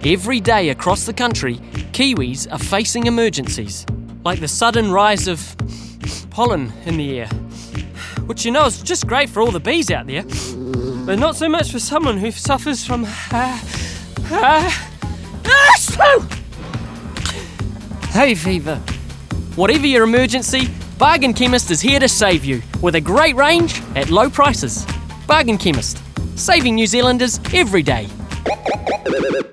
Every day across the country, Kiwis are facing emergencies, like the sudden rise of pollen in the air, which is just great for all the bees out there, but not so much for someone who suffers from hay fever. Whatever your emergency, Bargain Chemist is here to save you with a great range at low prices. Bargain Chemist, saving New Zealanders every day.